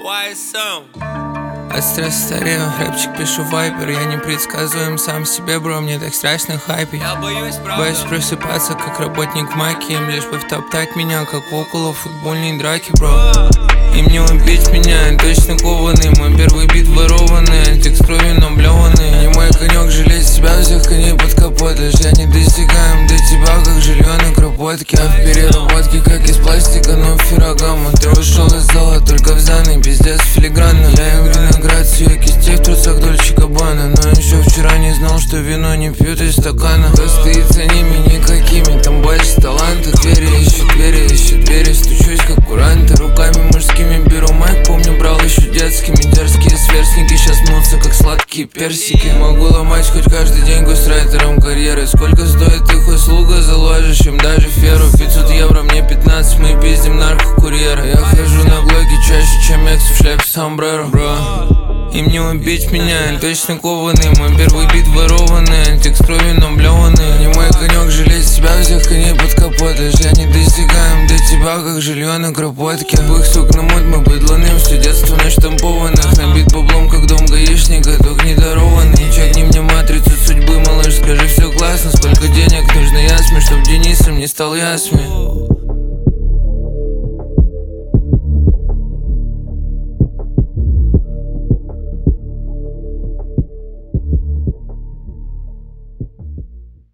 От стресса старею, рэпчик пишу вайпер. Я непредсказуем сам себе, бро, мне так страшно хайпить. Я боюсь, правда. Боюсь просыпаться, как работник маки. Им лишь бы втоптать меня, как около футбольной драки, бро. Им не убить меня, я точно кованный. Мой первый бит ворованный, антик с кровью наблеванный. Не мой конек жалеть себя, всех коней под капот. Лишь я не достигаем до тебя, как жилье на кропотке. А в переработке, как из пластика, но феррагамма. Ты ушел из зала, только в заны, пиздец филигранно. Я им виноград, все кисти в трусах Дольче Габбана. Но еще вчера не знал, что вино не пьют из стакана. Кто стоит за ними никакими, там больше таланта. Двери ищут двери, стучусь как куранты. Руками мужскими беру майк, помню, брал еще детскими. Дерзкие сверстники сейчас мнутся, как сладкие персики. Могу ломать хоть каждый день гострайтером карьеры. Сколько стоит их услуга, заложишь им даже феру. 500 евро, мне 15, мы пиздим наркокурьера. Я хожу на блоге чаще, чем экс в шляпе сомбреро, бро. Им не убить меня, я точно кованный. Мой первый бит ворованный, антик с кровью наблеванный. Не мой конек жалеть себя, всех коней под капот. Лишь я не достигаем до тебя, как жилье на кропотке. Бых сук на мут, мы быдланым, все детство наштампованных. Набит баблом, как дом гаишника, только недарованный. Чекни мне матрицу судьбы, малыш, скажи, все классно. Сколько денег нужно ясме, чтоб Денисом не стал ясме.